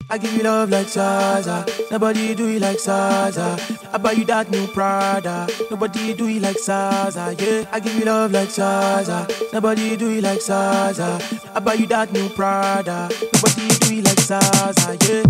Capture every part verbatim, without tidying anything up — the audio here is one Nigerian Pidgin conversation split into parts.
I give you love like Zaza. Nobody do it like Zaza. I buy you that new Prada. Nobody do it like Zaza. Yeah, I give you love like Zaza. Nobody do it like Zaza. I buy you that new Prada. Nobody do it like Zaza. Yeah.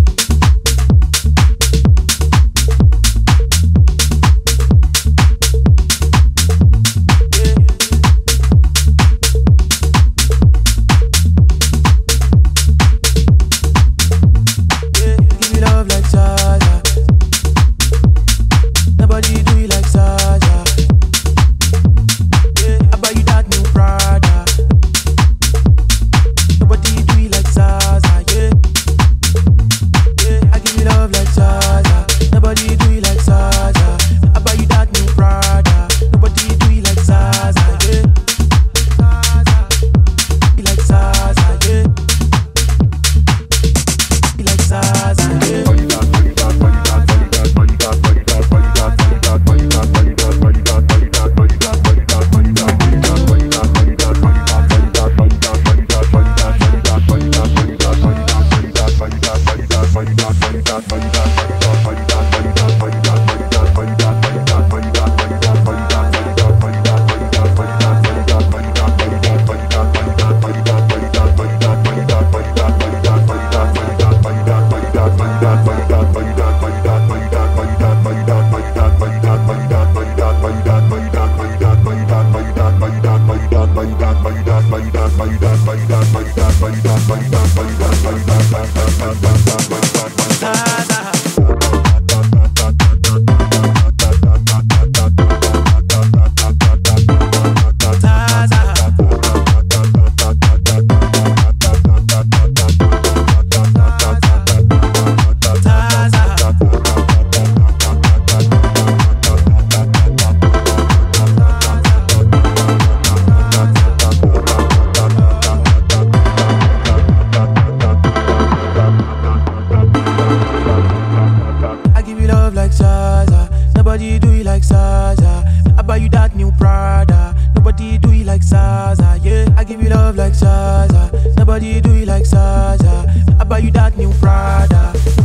Nobody do it like Zaza. I buy you that new Prada. Nobody do it like Zaza. Yeah, I give you love like Zaza. Nobody do it like Zaza. I buy you that new Prada.